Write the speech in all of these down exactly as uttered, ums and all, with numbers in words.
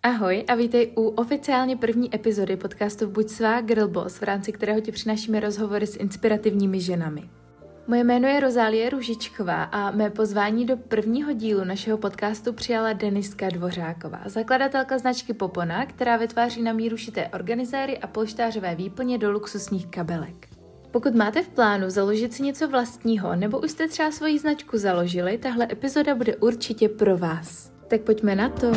Ahoj a vítej u oficiálně první epizody podcastu Buď svá Girl Boss, v rámci kterého ti přinášíme rozhovory s inspirativními ženami. Moje jméno je Rozálie Růžičková a mé pozvání do prvního dílu našeho podcastu přijala Deniska Dvořáková, zakladatelka značky Popona, která vytváří na míru šité organizéry a polštářové výplně do luxusních kabelek. Pokud máte v plánu založit si něco vlastního nebo už jste třeba svoji značku založili, tahle epizoda bude určitě pro vás. Tak pojďme na to!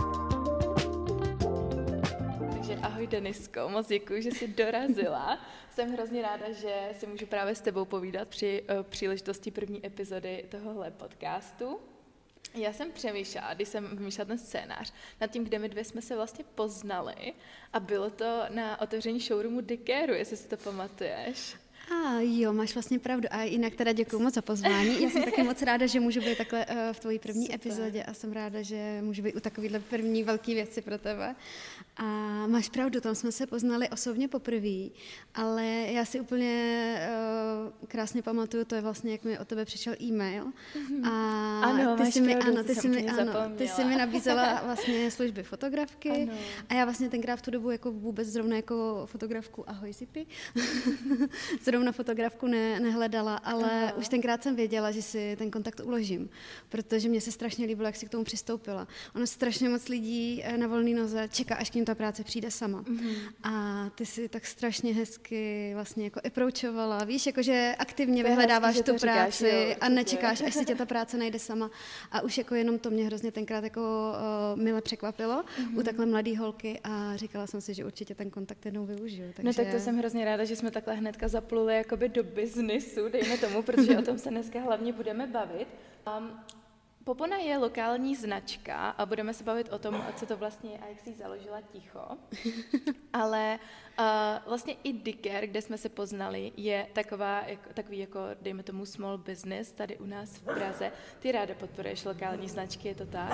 Ahoj Denisko, moc děkuji, že jsi dorazila. Jsem hrozně ráda, že si můžu právě s tebou povídat při uh, příležitosti první epizody tohohle podcastu. Já jsem přemýšlela, když jsem vymýšlela ten scénář, nad tím, kde my dvě jsme se vlastně poznali a bylo to na otevření showroomu Dickeru, jestli si to pamatuješ. A jo, máš vlastně pravdu. A jinak teda děkuji moc za pozvání. Já jsem taky moc ráda, že můžu být takhle uh, v tvojí první Super. epizodě a jsem ráda, že můžu být u takovýhle první velký věci pro tebe. A máš pravdu, tam jsme se poznali osobně poprvé, ale já si úplně uh, krásně pamatuju, to je vlastně, jak mi od tebe přišel e-mail. A ano, ty si mi, pravdu, ano, ty si mi, ano, ty si mi nabízela vlastně služby fotografky. Ano. A já vlastně tenkrát v tu dobu jako vůbec zrovna jako fotografku, ahoj Zipi, zrovna fotografku ne, nehledala, ale Aha. už tenkrát jsem věděla, že si ten kontakt uložím, protože mě se strašně líbilo, jak si k tomu přistoupila. Ono strašně moc lidí na volné noze čeká, až k ním ta práce přijde sama. Mm-hmm. A ty si tak strašně hezky vlastně jako approachovala, víš, jakože aktivně to vyhledáváš hezky, tu práci říkáš, jo, a nečekáš, až si tě ta práce najde sama. A už jako jenom to mě hrozně tenkrát jako uh, mile překvapilo mm-hmm. u takhle mladý holky a říkala jsem si, že určitě ten kontakt jednou využiju. Takže... No tak to jsem hrozně ráda, že jsme takhle hnedka zapluli jakoby do biznisu, dejme tomu, protože o tom se dneska hlavně budeme bavit. Um, Popona je lokální značka a budeme se bavit o tom, co to vlastně je a jak jsi ji založila ticho. Ale uh, vlastně i Dicker, kde jsme se poznali, je taková, jako, takový jako, dejme tomu, small business tady u nás v Praze. Ty ráda podporuješ lokální značky, je to tak?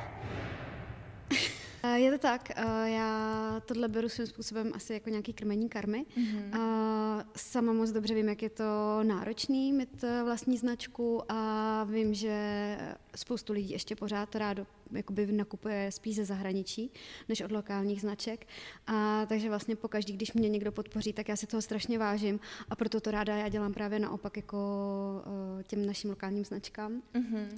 Je to tak, já tohle beru svým způsobem asi jako nějaký krmení karmy. Mm-hmm. Sama moc dobře vím, jak je to náročný mít vlastní značku a vím, že spoustu lidí ještě pořád rádo jakoby nakupuje spíš ze zahraničí, než od lokálních značek. A takže vlastně pokaždý, když mě někdo podpoří, tak já si toho strašně vážím a proto to ráda já dělám právě naopak jako těm našim lokálním značkám. Mm-hmm.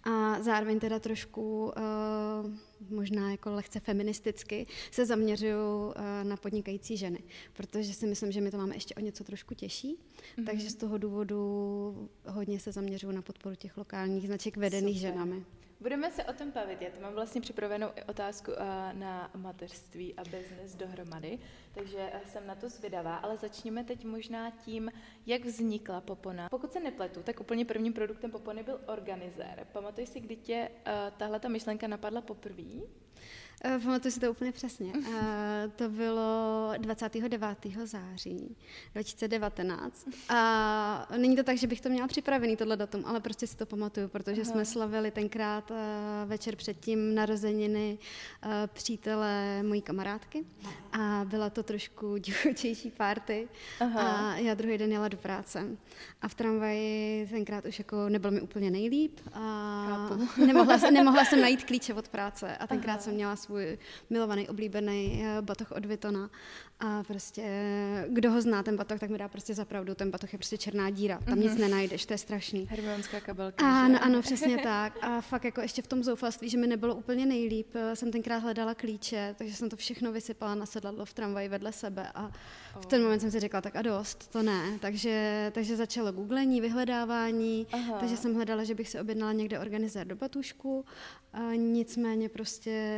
A zároveň teda trošku uh, možná jako lehce feministicky se zaměřuju uh, na podnikající ženy, protože si myslím, že my to máme ještě o něco trošku těžší, mm-hmm. takže z toho důvodu hodně se zaměřuju na podporu těch lokálních značek vedených Super. ženami. Budeme se o tom bavit. Já tu mám vlastně připravenou i otázku uh, na mateřství a business dohromady, takže uh, jsem na to zvědavá, ale začněme teď možná tím, jak vznikla Popona. Pokud se nepletu, tak úplně prvním produktem Popony byl organizér. Pamatuješ si, kdy tě uh, tahle ta myšlenka napadla poprvé? Uh, pamatuju si to úplně přesně. Uh, to bylo dvacátého devátého září dva tisíce devatenáct. A není to tak, že bych to měla připravený, tohle datum, ale prostě si to pamatuju, protože Aha. jsme slavili tenkrát uh, večer předtím narozeniny uh, přítele mojí kamarádky a byla to trošku divočejší party. Aha. A já druhý den jela do práce. A v tramvaji tenkrát už jako nebylo mi úplně nejlíp a nemohla, nemohla jsem najít klíče od práce a tenkrát Aha. jsem měla svůj milovaný, oblíbený batoh od Vuittona a prostě, kdo ho zná, ten batoh, tak mi dá prostě za pravdu, ten batoh je prostě černá díra, tam mm-hmm. nic nenajdeš, to je strašný. Hermionská kabelka, Ano, ano, přesně tak. A fakt jako ještě v tom zoufalství, že mi nebylo úplně nejlíp, jsem tenkrát hledala klíče, takže jsem to všechno vysypala na sedadlo v tramvaji vedle sebe a v ten moment jsem si řekla, tak a dost, to ne. Takže, takže začalo googlení, vyhledávání, Aha. takže jsem hledala, že bych si objednala někde organizér do batušku, a nicméně prostě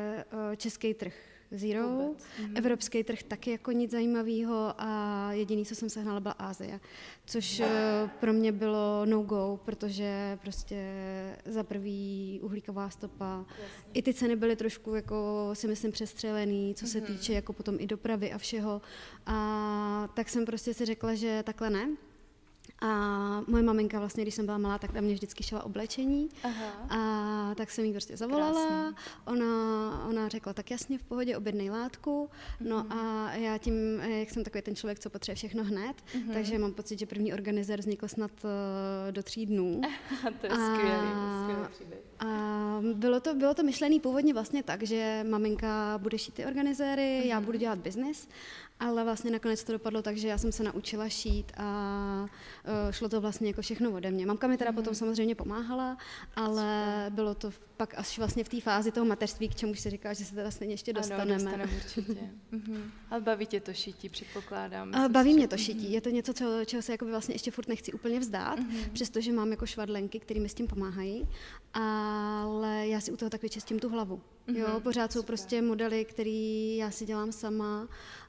český trh zero, mhm. evropský trh taky jako nic zajímavého a jediný, co jsem sehnala, byla Asie, což no. pro mě bylo no-go, protože prostě za prvý uhlíková stopa. Jasně. I ty ceny byly trošku, jako si myslím, přestřelený, co se mhm. týče jako potom i dopravy a všeho. A tak jsem prostě si řekla, že takhle ne. A moje maminka vlastně, když jsem byla malá, tak na mě vždycky šla oblečení. Aha. A tak jsem jí prostě zavolala. Ona, ona řekla, tak jasně, v pohodě, objednej látku. No mm. a já tím, jak jsem takový ten člověk, co potřebuje všechno hned, mm. takže mám pocit, že první organizér vznikl snad uh, do tří dnů. To je skvělý, skvělý příběh. A bylo to, bylo to myšlený původně vlastně tak, že maminka bude šít ty organizéry, mm. já budu dělat biznis. Ale vlastně nakonec to dopadlo tak, že já jsem se naučila šít a uh, šlo to vlastně jako všechno ode mě. Mamka mi teda mm. potom samozřejmě pomáhala, ale bylo to pak až vlastně v té fázi toho mateřství, k čemu si říká, že se teda stejně ještě dostaneme. Ano, dostaneme určitě. mm-hmm. Ale baví tě to šití, předpokládám. A baví mě to šití. Je to něco, co, čeho se jakoby vlastně ještě furt nechci úplně vzdát, mm-hmm. přestože mám jako švadlenky, které mi s tím pomáhají, ale já si u toho tak vyčistím tu hlavu. Mm-hmm. Jo, pořád jsou prostě modely, které já si dělám sama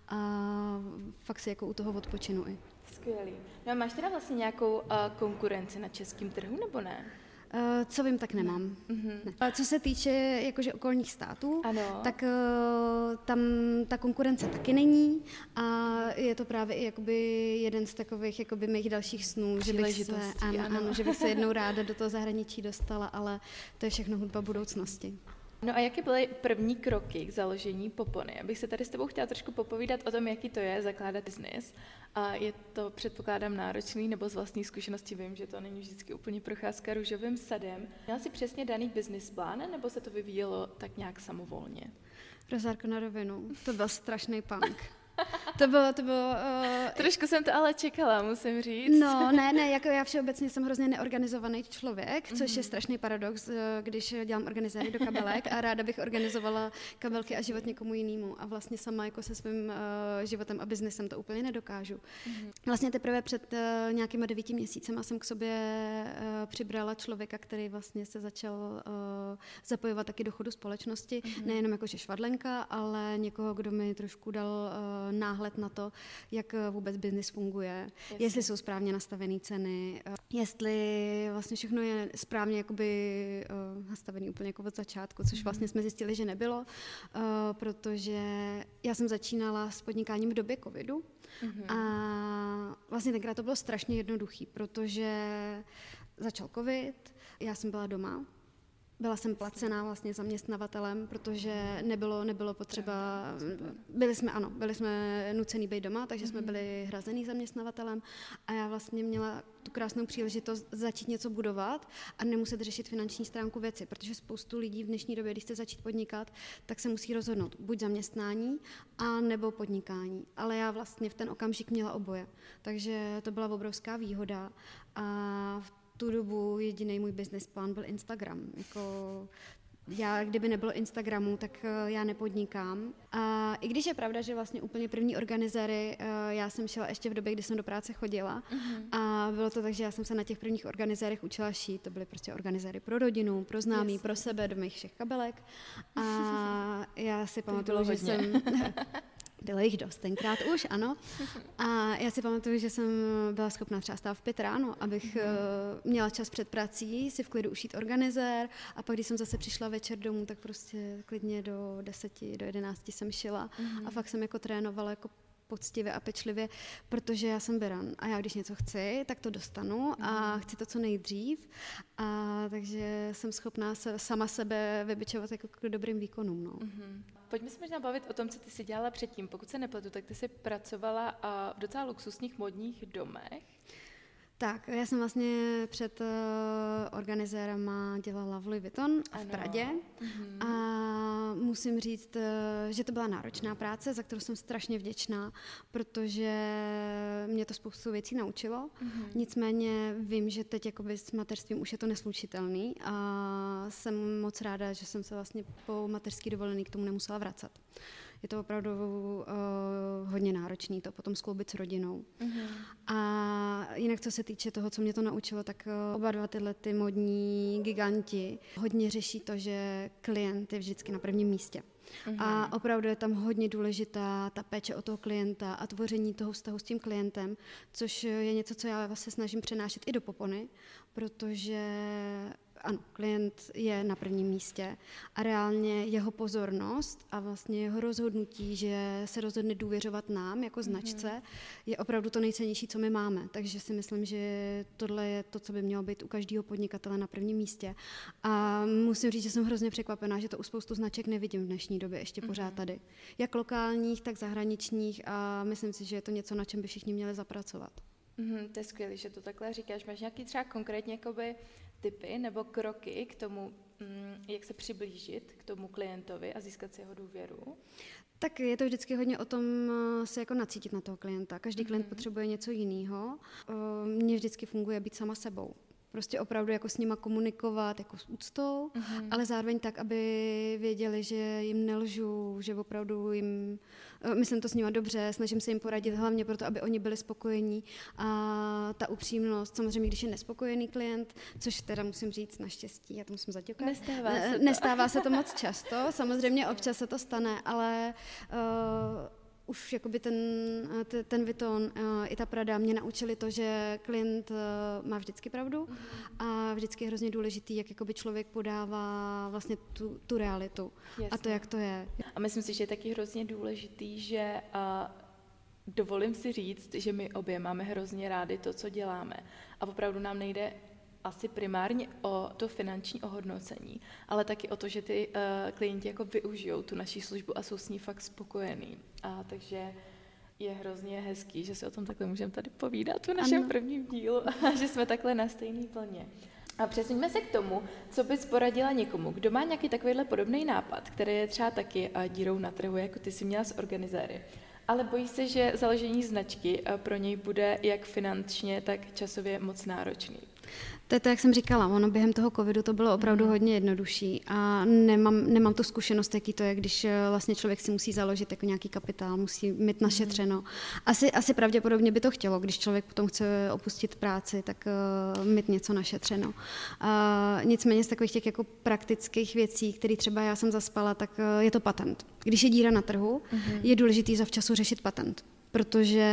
a fakt si jako u toho odpočinu i. Skvělý. No a máš teda vlastně nějakou uh, konkurenci na českém trhu, nebo ne? Uh, co vím, tak nemám. Ne. Ne. Co se týče jakože okolních států, ano. tak uh, tam ta konkurence taky není a je to právě i jakoby jeden z takových jakoby mých dalších snů, že bych, se, ano, ano. Ano, že bych se jednou ráda do toho zahraničí dostala, ale to je všechno hudba budoucnosti. No a jaké byly první kroky k založení Popony? Abych se tady s tebou chtěla trošku popovídat o tom, jaký to je zakládat biznis. A je to, předpokládám, náročný, nebo z vlastní zkušenosti vím, že to není vždycky úplně procházka růžovým sadem. Měla jsi přesně daný business plán, nebo se to vyvíjelo tak nějak samovolně? Rozárko na rovinu, to byl strašný punk. To bylo, to bylo... Uh, Trošku jsem to ale čekala, musím říct. No, ne, ne, jako já všeobecně jsem hrozně neorganizovaný člověk, což mm-hmm. je strašný paradox, když dělám organizátory do kabelek a ráda bych organizovala kabelky a život někomu jinému a vlastně sama jako se svým uh, životem a biznesem to úplně nedokážu. Mm-hmm. Vlastně teprve před uh, nějakýma devíti měsícema jsem k sobě uh, přibrala člověka, který vlastně se začal uh, zapojovat taky do chodu společnosti, mm-hmm. nejenom jakože švadlenka, ale někoho, kdo mi trošku dal uh, náhled na to, jak vůbec biznis funguje, Jasně. jestli jsou správně nastavené ceny, jestli vlastně všechno je správně jakoby uh, nastavené úplně jako od začátku, což vlastně jsme zjistili, že nebylo, uh, protože já jsem začínala s podnikáním v době covidu mm-hmm. a vlastně tenkrát to bylo strašně jednoduchý, protože začal covid, já jsem byla doma, byla jsem placená vlastně zaměstnavatelem, protože nebylo, nebylo potřeba, byli jsme, ano, byli jsme nucený být doma, takže jsme byli hrazený zaměstnavatelem a já vlastně měla tu krásnou příležitost začít něco budovat a nemuset řešit finanční stránku věci, protože spoustu lidí v dnešní době, když chce začít podnikat, tak se musí rozhodnout buď zaměstnání a nebo podnikání. Ale já vlastně v ten okamžik měla oboje, takže to byla obrovská výhoda a v tu dobu jediný můj business plán byl Instagram. Jako já, kdyby nebylo Instagramu, tak já nepodnikám. A i když je pravda, že vlastně úplně první organizéry, já jsem šla ještě v době, kdy jsem do práce chodila. Uh-huh. A bylo to tak, že já jsem se na těch prvních organizérech učila šít. To byly prostě organizéry pro rodinu, pro známí, yes. pro sebe, do mých všech kabelek. A já si pamatuju, že jsem... Bylo jich dost tenkrát už, ano. A já si pamatuju, že jsem byla schopná třeba stát v pět ráno, abych uh, měla čas před prací, si v klidu ušít organizér a pak, když jsem zase přišla večer domů, tak prostě klidně do deseti, do jedenácti jsem šila mm-hmm. a fakt jsem jako trénovala jako poctivě a pečlivě, protože já jsem beran a já když něco chci, tak to dostanu a chci to co nejdřív a takže jsem schopná se, sama sebe vybičovat jako k dobrým výkonům. No. Mm-hmm. Pojďme se možná bavit o tom, co ty jsi dělala předtím. Pokud se nepletu, tak ty jsi pracovala v docela luxusních modních domech. Tak, já jsem vlastně před uh, organizérama dělala v Louis Vuitton v ano. Pradě mm-hmm. a musím říct, uh, že to byla náročná práce, za kterou jsem strašně vděčná, protože mě to spoustu věcí naučilo. Mm-hmm. Nicméně vím, že teď jakoby s mateřstvím už je to neslučitelný a jsem moc ráda, že jsem se vlastně po mateřský dovolený k tomu nemusela vracet. Je to opravdu uh, hodně náročný to potom skloubit s rodinou. Mm-hmm. A jinak, co se týče toho, co mě to naučilo, tak uh, oba dva tyhle ty modní giganti hodně řeší to, že klient je vždycky na prvním místě. Mm-hmm. A opravdu je tam hodně důležitá ta péče o toho klienta a tvoření toho vztahu s tím klientem, což je něco, co já vlastně snažím přenášet i do Popony, protože ano, klient je na prvním místě a reálně jeho pozornost a vlastně jeho rozhodnutí, že se rozhodne důvěřovat nám jako značce, mm-hmm. je opravdu to nejcennější, co my máme. Takže si myslím, že tohle je to, co by mělo být u každého podnikatele na prvním místě. A musím říct, že jsem hrozně překvapená, že to u spoustu značek nevidím v dnešní době ještě mm-hmm. pořád tady. Jak lokálních, tak zahraničních a myslím si, že je to něco, na čem by všichni měli zapracovat. Mm, to je skvělé, že to takhle říkáš. Máš nějaký třeba konkrétně jakoby tipy nebo kroky k tomu, mm, jak se přiblížit k tomu klientovi a získat si jeho důvěru? Tak je to vždycky hodně o tom se jako nacítit na toho klienta. Každý mm-hmm. klient potřebuje něco jiného. Mně vždycky funguje být sama sebou. Prostě opravdu jako s nima komunikovat jako s úctou, mm-hmm. ale zároveň tak, aby věděli, že jim nelžu, že opravdu jim, myslím to s nima dobře, snažím se jim poradit hlavně proto, aby oni byli spokojení. A ta upřímnost, samozřejmě, když je nespokojený klient, což teda musím říct naštěstí, já to musím zaťukat. Nestává se to. Nestává se to moc často, samozřejmě občas se to stane, ale uh, už jakoby ten, ten Vuitton i ta Prada mě naučili to, že klient má vždycky pravdu a vždycky je hrozně důležitý, jak jakoby člověk podává vlastně tu, tu realitu. Jasně. A to, jak to je. A myslím si, že je taky hrozně důležitý, že a, dovolím si říct, že my obě máme hrozně rádi to, co děláme. A opravdu nám nejde asi primárně o to finanční ohodnocení, ale taky o to, že ty uh, klienti jako využijou tu naši službu a jsou s ní fakt spokojení. A takže je hrozně hezký, že si o tom takhle můžeme tady povídat v našem ano. prvním dílu a že jsme takhle na stejný vlně. A přesuňme se k tomu, co bys poradila někomu, kdo má nějaký takovýhle podobný nápad, který je třeba taky uh, dírou na trhu, jako ty jsi měla s organizéry. Ale bojí se, že založení značky uh, pro něj bude jak finančně, tak časově moc náročný. To je to, jak jsem říkala, ono během toho covidu to bylo opravdu hodně jednodušší a nemám, nemám tu zkušenost, jaký to je, když vlastně člověk si musí založit jako nějaký kapitál, musí mít našetřeno. Asi, asi pravděpodobně by to chtělo, když člověk potom chce opustit práci, tak uh, mít něco našetřeno. Uh, nicméně z takových těch jako praktických věcí, které třeba já jsem zaspala, tak uh, je to patent. Když je díra na trhu, uh-huh. je důležitý zavčasu řešit patent, protože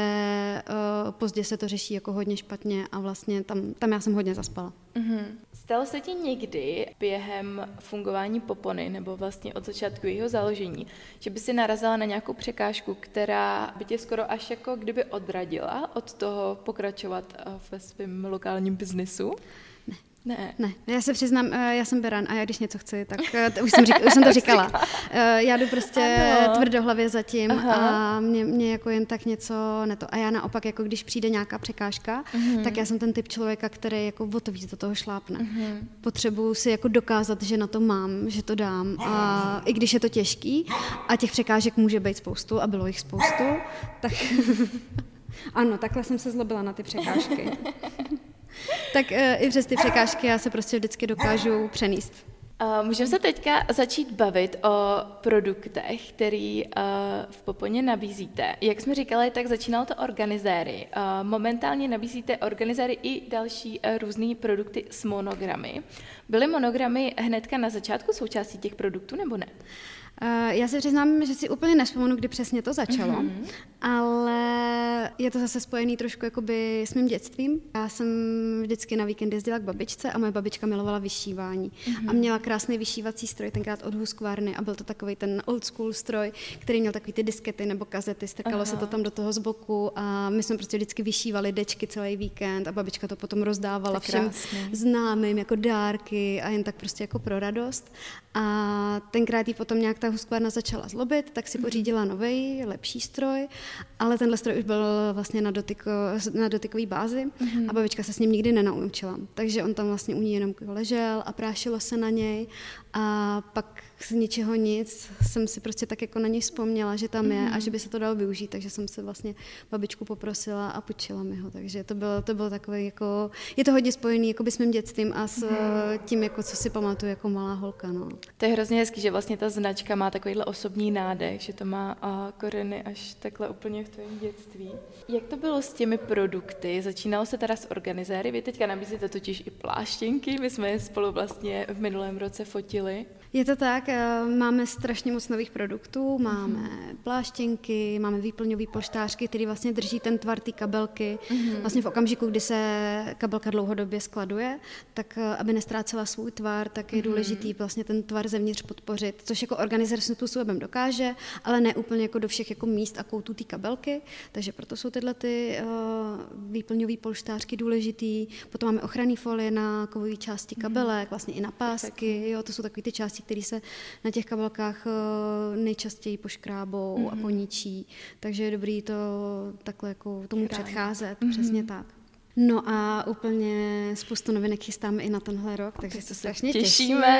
uh, pozdě se to řeší jako hodně špatně a vlastně tam, tam já jsem hodně zaspala. Mm-hmm. Stalo se ti někdy během fungování Popony nebo vlastně od začátku jeho založení, že by si narazila na nějakou překážku, která by tě skoro až jako kdyby odradila od toho pokračovat ve svém lokálním biznesu? Ne. Ne. Ne, já se přiznám, já jsem beran a já když něco chci, tak už jsem, řík, už jsem to říkala. Já jdu prostě ano. tvrdohlavě za tím a mě, mě jako jen tak něco neto. A já naopak, jako když přijde nějaká překážka, uh-huh. tak já jsem ten typ člověka, který jako o to víc do toho šlápne. Uh-huh. Potřebuji si jako dokázat, že na to mám, že to dám. A i když je to těžký a těch překážek může být spoustu a bylo jich spoustu, tak ano, takhle jsem se zlobila na ty překážky. Tak uh, i přes ty překážky já se prostě vždycky dokážu přenést. Uh, můžeme se teďka začít bavit o produktech, který uh, v Poponě nabízíte. Jak jsme říkali, tak začínalo to organizéry. Uh, momentálně nabízíte organizéry i další uh, různé produkty s monogramy. Byly monogramy hnedka na začátku součástí těch produktů, nebo ne? Já se přiznám, že si úplně nevzpomenu, kdy přesně to začalo, mm-hmm. ale je to zase spojený trošku jakoby s mým dětstvím. Já jsem vždycky na víkend jezdila k babičce a moje babička milovala vyšívání. Mm-hmm. A měla krásný vyšívací stroj, tenkrát od Husqvarny a byl to takový ten old school stroj, který měl takový ty diskety nebo kazety, strkalo Aha. se to tam do toho z boku a my jsme prostě vždycky vyšívali dečky celý víkend a babička to potom rozdávala všem známým jako dárky a jen tak prostě jako pro radost. A tenkrát jí potom nějak ta Husqvarna začala zlobit, tak si pořídila novej, lepší stroj, ale tenhle stroj už byl vlastně na, dotyko, na dotykové bázi mm-hmm. a babička se s ním nikdy nenaučila. Takže on tam vlastně u ní jenom ležel a prášilo se na něj a pak z ničeho nic jsem si prostě tak jako na něj vzpomněla, že tam je mm-hmm. a že by se to dalo využít, takže jsem se vlastně babičku poprosila a půjčila mi ho. Takže to bylo, to bylo takový jako, je to hodně spojený jako by s mým dětstvím a s mm-hmm. tím, jako co si pamatuju jako malá holka. No. To je hrozně hezký, že vlastně ta značka má takovýhle osobní nádech, že to má a, koreny až takhle úplně v tvém dětství. Jak to bylo s těmi produkty? Začínalo se teda s organizéry, vy teďka nabízíte totiž i pláštěnky, my jsme je spolu vlastně v minulém roce fotili. Je to tak, máme strašně moc nových produktů, máme mm-hmm. pláštěnky, máme výplňové polštářky, které vlastně drží ten tvar té kabelky. Mm-hmm. Vlastně v okamžiku, kdy se kabelka dlouhodobě skladuje, tak aby nestrácela svůj tvar, tak je mm-hmm. důležitý vlastně ten tvar zevnitř podpořit, což jako organizer svým způsobem dokáže, ale ne úplně jako do všech jako míst a koutů té kabelky, takže proto jsou tyhle ty uh, výplňové polštářky důležitý. Potom máme ochranné folie na kovové části kabelek, vlastně i na pásky, jo, to jsou takové ty části, které se na těch kabelkách nejčastěji poškrábou mm-hmm. a poničí, takže je dobrý to takhle jako tomu Chrání. předcházet, mm-hmm. přesně tak. No a úplně spoustu novinek chystáme i na tenhle rok, takže se strašně těšíme.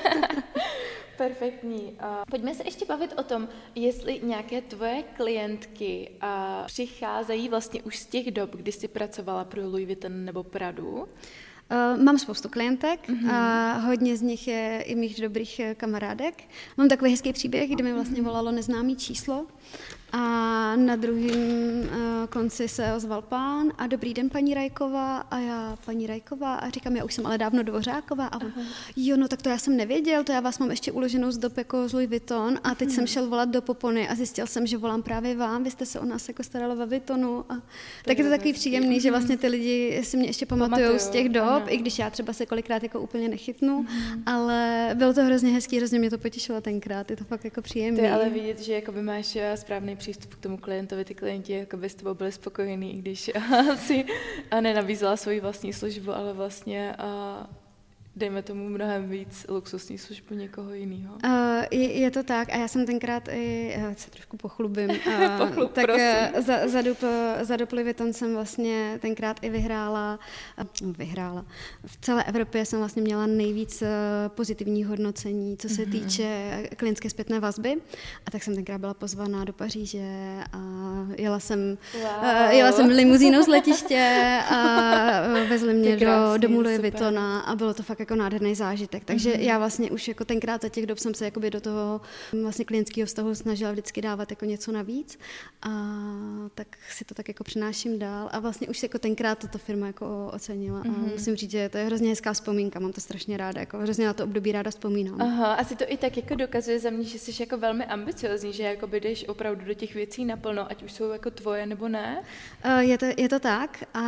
Perfektní. Uh, pojďme se ještě bavit o tom, jestli nějaké tvoje klientky uh, přicházejí vlastně už z těch dob, kdy jsi pracovala pro Louis Vuitton nebo Pradu. Uh, mám spoustu klientek mm-hmm. a hodně z nich je i mých dobrých kamarádek. Mám takový hezký příběh, kde mi vlastně volalo neznámý číslo a na druhém uh, konci se ozval pán a dobrý den, paní Rajková, a já paní Rajková a říkám, já už jsem ale dávno Dvořáková a on, jo, no tak to já jsem nevěděl, to já vás mám ještě uloženou z dob jako z Louis Vuitton a teď mm. jsem šel volat do Popony a zjistil jsem, že volám právě vám, vy jste se o nás jako starala ve Vuittonu a to tak je to takový příjemný, že vlastně ty lidi si mě ještě pamatujou z těch dob, ano. I když já třeba se kolikrát jako úplně nechytnu, mm. ale bylo to hrozně hezký, hrozně mě to potěšilo tenkrát, je to fakt jako příjemný. To je ale vidět, že jakoby máš správný přístup k tomu klientovi, ty klienti jakoby s tebou byli spokojení, i když si nenabízela svoji vlastní službu, ale vlastně a dejme tomu mnohem víc luxusní službu někoho jiného. Uh, je, je to tak a já jsem tenkrát i, já se trošku pochlubím, uh, Pochlub, tak uh, za, za, dup, za Louis Vuitton jsem vlastně tenkrát i vyhrála, uh, vyhrála. V celé Evropě jsem vlastně měla nejvíc uh, pozitivní hodnocení, co se mm-hmm. týče klientské zpětné vazby a tak jsem tenkrát byla pozvaná do Paříže a jela jsem, wow. uh, jela jsem limuzínou z letiště a uh, vezli mě krásný, do domu Louis Vuittona a bylo to fakt jako nádherný zážitek. Takže mm-hmm. já vlastně už jako tenkrát za těch dob jsem se jakoby do toho vlastně klientského vztahu snažila vždycky dávat jako něco navíc a tak si to tak jako přenáším dál a vlastně už se jako tenkrát tato firma jako ocenila mm-hmm. a musím říct, že to je hrozně hezká vzpomínka, mám to strašně ráda, jako hrozně na to období ráda vzpomínám. Aha, asi to i tak jako dokazuje za mě, že jsi jako velmi ambiciozní, že jakoby jdeš opravdu do těch věcí naplno, ať už jsou jako tvoje nebo ne? Uh, je, to, je to tak a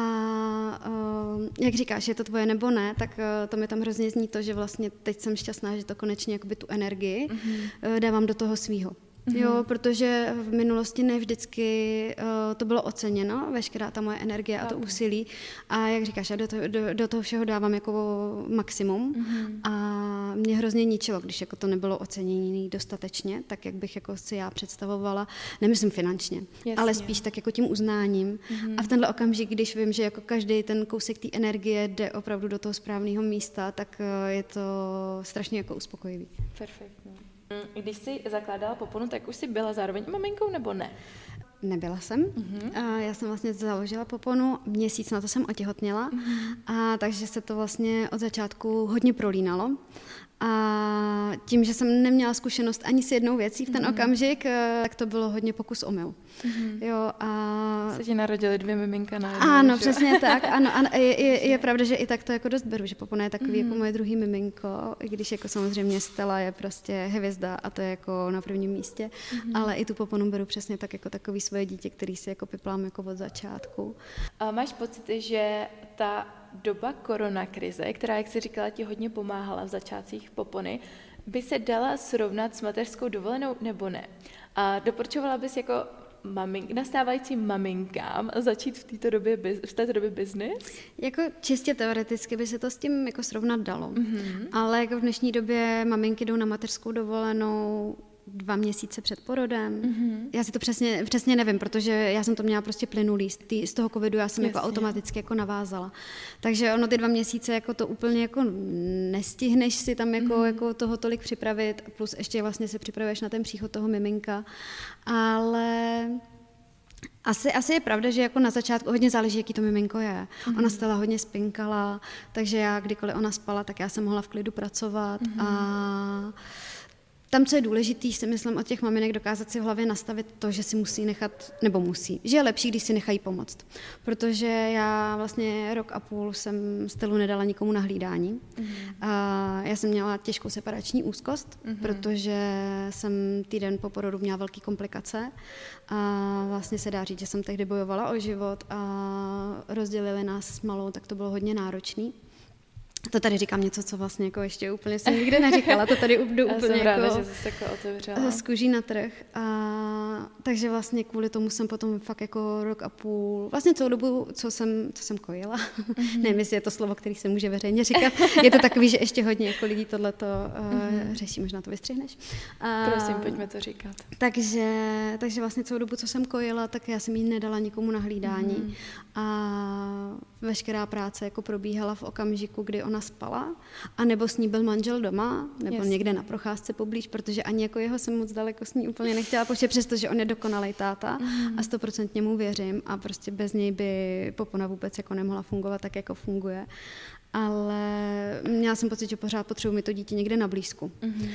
uh, jak říkáš, je to tvoje nebo ne, tak uh, to mi tam hrozně zní to, že vlastně teď jsem šťastná, že to konečně jakoby tu energii mm-hmm. dávám do toho svýho. Mm-hmm. Jo, protože v minulosti ne vždycky uh, to bylo oceněno, veškerá ta moje energie a to úsilí. A jak říkáš, já do toho, do, do toho všeho dávám jako maximum mm-hmm. a mě hrozně ničilo, když jako to nebylo oceněné dostatečně, tak jak bych jako si já představovala, nemyslím finančně, Jasně. ale spíš tak jako tím uznáním. Mm-hmm. A v tenhle okamžik, když vím, že jako každý ten kousek té energie jde opravdu do toho správného místa, tak uh, je to strašně jako uspokojivý. Perfektní. Když jsi zakládala Poponu, tak už jsi byla zároveň maminkou, nebo ne? Nebyla jsem. Uh-huh. Já jsem vlastně založila Poponu, měsíc na to jsem otěhotněla, uh-huh. a takže se to vlastně od začátku hodně prolínalo. A tím, že jsem neměla zkušenost ani s jednou věcí v ten mm. okamžik, tak to bylo hodně pokus omyl. Mm. Jo, a... Se ti narodily dvě miminka na jednou. Ano, přesně tak. Ano, ano je, je, je pravda, že i tak to jako dost beru, že Popona je takový mm. jako moje druhý miminko, i když jako samozřejmě Stella je prostě hvězda a to je jako na prvním místě, mm. ale i tu Poponu beru přesně tak jako takový svoje dítě, který si jako piplám jako od začátku. A máš pocit, že ta doba koronakrize, která, jak jsi říkala, ti hodně pomáhala v začátcích Popony, by se dala srovnat s mateřskou dovolenou nebo ne? A doporučovala bys jako mamink, nastávajícím maminkám začít v této době, v této době biznis? Jako čistě teoreticky by se to s tím jako srovnat dalo, mm-hmm. ale jako v dnešní době maminky jdou na mateřskou dovolenou dva měsíce před porodem. Mm-hmm. Já si to přesně, přesně nevím, protože já jsem to měla prostě plynulý. Z, tý, z toho covidu já jsem Jasně. jako automaticky jako navázala. Takže ono ty dva měsíce jako to úplně jako nestihneš si tam jako, mm-hmm. jako toho tolik připravit, plus ještě vlastně se připravuješ na ten příchod toho miminka. Ale Asi, asi je pravda, že jako na začátku hodně záleží, jaký to miminko je. Mm-hmm. Ona Stella hodně spinkala, takže já kdykoliv ona spala, tak já jsem mohla v klidu pracovat mm-hmm. a tam, co je důležitý, si myslím od těch maminek dokázat si v hlavě nastavit to, že si musí nechat, nebo musí, že je lepší, když si nechají pomoct. Protože já vlastně rok a půl jsem stylu nedala nikomu na hlídání. Mm-hmm. A já jsem měla těžkou separační úzkost, mm-hmm. protože jsem týden po porodu měla velké komplikace a vlastně se dá říct, že jsem tehdy bojovala o život a rozdělili nás s malou, tak to bylo hodně náročný. To tady říkám něco, co vlastně jako ještě úplně jsem nikdy neříkala, to tady jdu úplně jsem jako ráda, že jsi takhle otevřela. Z kůží na trh. A, takže vlastně kvůli tomu jsem potom fakt jako rok a půl, vlastně celou dobu, co jsem, co jsem kojila, mm-hmm. nevím, jestli je to slovo, který se může veřejně říkat, je to takový, že ještě hodně jako lidí tohleto mm-hmm. uh, řeší, možná to vystřihneš. A, Prosím, pojďme to říkat. Takže, takže vlastně celou dobu, co jsem kojila, tak já jsem jí nedala nikomu na hlídání mm-hmm. a veškerá práce jako probíhala v okamžiku, kdy ona spala, anebo s ní byl manžel doma, nebo Jasně. někde na procházce poblíž, protože ani jako jeho jsem moc daleko s ní úplně nechtěla počít, přestože on je dokonalej táta mm. a stoprocentně mu věřím a prostě bez něj by popona vůbec jako nemohla fungovat tak, jako funguje. Ale měla jsem pocit, že pořád potřebuji mi to dítě někde na blízku. Mm.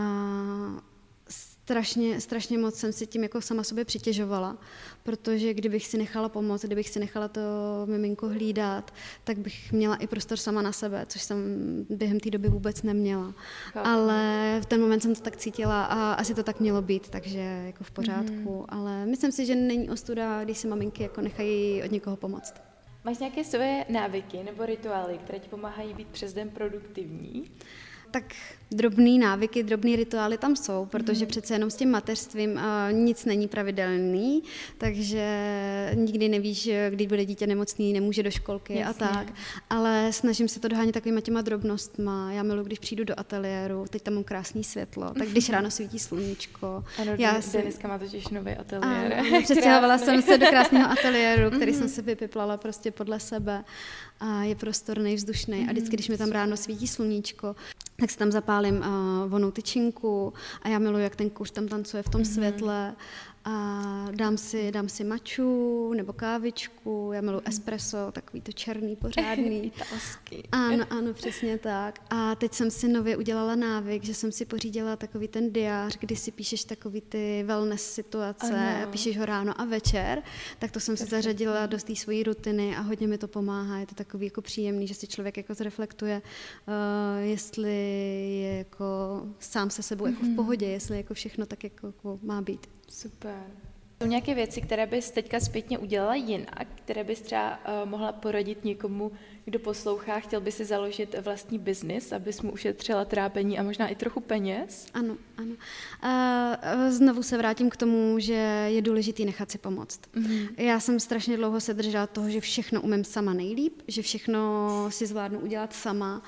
A Strašně, strašně moc jsem si tím jako sama sobě přitěžovala, protože kdybych si nechala pomoct, kdybych si nechala to miminko hlídat, tak bych měla i prostor sama na sebe, což jsem během té doby vůbec neměla. Chápu. Ale v ten moment jsem to tak cítila a asi to tak mělo být, takže jako v pořádku. Mm. Ale myslím si, že není ostuda, když si maminky jako nechají od někoho pomoct. Máš nějaké svoje návyky nebo rituály, které ti pomáhají být přes den produktivní? Tak drobný návyky, drobný rituály tam jsou, protože mm. přece jenom s tím mateřstvím uh, nic není pravidelný, takže nikdy nevíš, kdy bude dítě nemocný, nemůže do školky Jasně. a tak. Ale snažím se to dohánět takovýma těma drobnostma. Já miluji, když přijdu do ateliéru, teď tam mám krásný světlo, tak když ráno svítí sluníčko. Ano, já si... Deniska má totiž nový ateliér. Ano, přestěhovala jsem se do krásného ateliéru, který mm. jsem si vypiplala prostě podle sebe. A je prostorný, vzdušný. Mm. A vždycky, když mi tam ráno svítí sluníčko, tak si tam zapálím uh, vonou tyčinku a já miluji, jak ten kouř tam tancuje v tom mm-hmm. světle a dám si, dám si maču nebo kávičku, já miluji mm-hmm. espresso, takový to černý, pořádný. Italský. Ano, ano, přesně tak. A teď jsem si nově udělala návyk, že jsem si pořídila takový ten diář, kdy si píšeš takový ty wellness situace, ano. píšeš ho ráno a večer, tak to jsem si zařadila do té svojí rutiny a hodně mi to pomáhá. Je to takový jako příjemný, že si člověk jako zreflektuje, uh, jestli je jako sám se sebou jako v pohodě, jestli jako všechno tak jako, jako má být. Super. Jsou nějaké věci, které bys teďka zpětně udělala jinak, které bys třeba uh, mohla poradit někomu, kdo poslouchá, chtěl by si založit vlastní biznis, abys mu ušetřila trápení a možná i trochu peněz? Ano, ano. Uh, znovu se vrátím k tomu, že je důležitý nechat si pomoct. Mm-hmm. Já jsem strašně dlouho se držela toho, že všechno umím sama nejlíp, že všechno si zvládnu udělat sama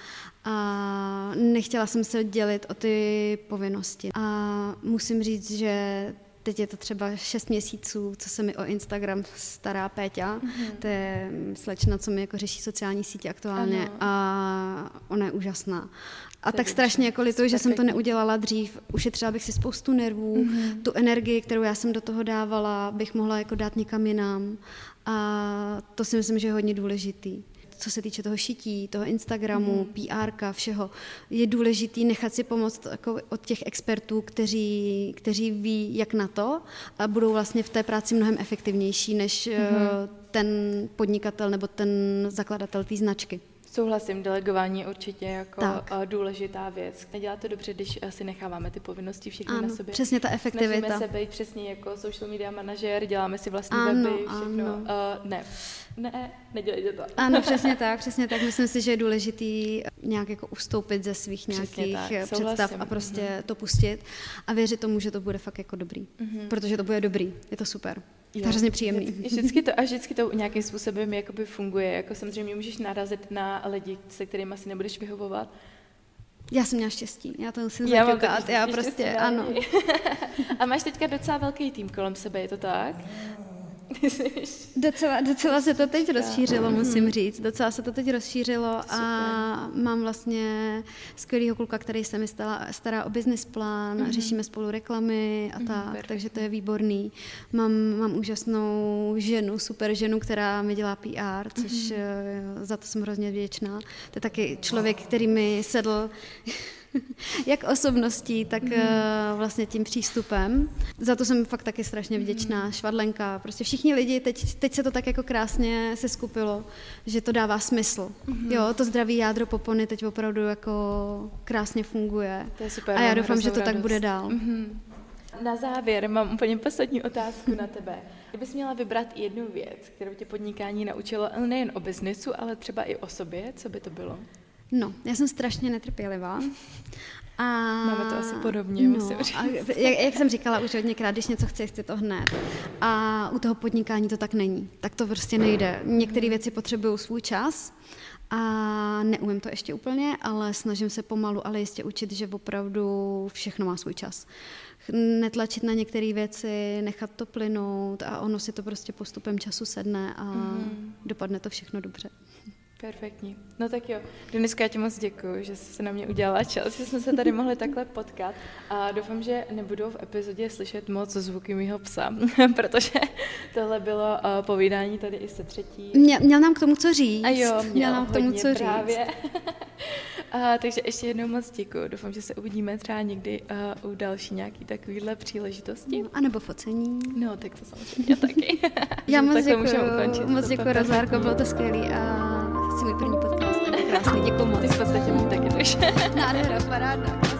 a nechtěla jsem se dělit o ty povinnosti. A musím říct, že teď je to třeba šest měsíců, co se mi o Instagram stará Péťa, mm-hmm. to je slečna, co mi jako řeší sociální sítě aktuálně ano. a ona je úžasná. A to tak strašně jako lituju, že jsem to neudělala dřív. Ušetřila bych si spoustu nervů, mm-hmm. tu energii, kterou já jsem do toho dávala, bych mohla jako dát někam jinam a to si myslím, že je hodně důležitý. Co se týče toho šití, toho Instagramu, mm. P R ka, všeho, je důležitý nechat si pomoct jako od těch expertů, kteří, kteří ví, jak na to a budou vlastně v té práci mnohem efektivnější, než mm. ten podnikatel nebo ten zakladatel té značky. Souhlasím, delegování je určitě jako tak. důležitá věc. Nedělá to dobře, když si necháváme ty povinnosti všechny ano, na sobě. Přesně ta efektivita. Snažíme se být přesně jako social media manažer, děláme si vlastní ano, weby, všechno. Ano. Uh, ne, ne, nedělejte to. Ano, přesně tak, přesně tak. Myslím si, že je důležitý nějak jako ustoupit ze svých nějakých představ Souhlasím. a prostě mm-hmm. to pustit a věřit tomu, že to bude fakt jako dobrý. Mm-hmm. Protože to bude dobrý, je to super. Je to hrozně příjemný. Vždycky to, a vždycky to nějakým způsobem jakoby funguje. Jako samozřejmě můžeš narazit na lidi, se kterými asi nebudeš vyhovovat. Já jsem měla štěstí, já to musím zaťukat. Já prostě, ano. A máš teďka docela velký tým kolem sebe, je to tak? Docela, docela se to teď rozšířilo, musím říct. Docela se to teď rozšířilo a mám vlastně skvělýho kluka, který se mi stala, stará o business plán, mm-hmm. řešíme spolu reklamy a tak, mm-hmm. takže to je výborný. Mám, mám úžasnou ženu, super ženu, která mi dělá P R, což mm-hmm. za to jsem hrozně vděčná. To je taky člověk, který mi sedl jak osobností, tak mm. vlastně tím přístupem. Za to jsem fakt taky strašně vděčná. Mm. Švadlenka, prostě všichni lidi, teď, teď se to tak jako krásně se skupilo, že to dává smysl. Mm. Jo, to zdraví jádro popony teď opravdu jako krásně funguje. To je super, a já doufám, že to radost. tak bude dál. Mm. Na závěr mám úplně poslední otázku na tebe. Kdybys měla vybrat jednu věc, kterou tě podnikání naučilo nejen o biznesu, ale třeba i o sobě, co by to bylo? No, já jsem strašně netrpělivá. A... Máme to asi podobně, no, myslím. A jak, jak jsem říkala už hodněkrát, když něco chci, chci to hned. A u toho podnikání to tak není. Tak to prostě nejde. Některé věci potřebují svůj čas a neumím to ještě úplně, ale snažím se pomalu, ale jistě učit, že opravdu všechno má svůj čas. Netlačit na některé věci, nechat to plynout a ono si to prostě postupem času sedne a mm. dopadne to všechno dobře. Perfektní. No tak jo, Deniska, já ti moc děkuju, že jsi se na mě udělala čas, že jsme se tady mohli takhle potkat a doufám, že nebudou v epizodě slyšet moc zvuky mýho psa, protože tohle bylo uh, povídání tady i se třetí. Měl, měl nám k tomu co říct. A jo, měl, měl nám k tomu co právě. říct. A, takže ještě jednou moc děkuju. Doufám, že se uvidíme třeba někdy uh, u další nějaký takovýhle příležitosti. No, a nebo focení. No, tak to samozřejmě taky. Já moc děkuju, moc děkuju, Rozárko, bylo to skvělý a jsi můj první podcast. Krásný, děkuju moc. Ty v podstatě můj taky už. Nádhera, paráda.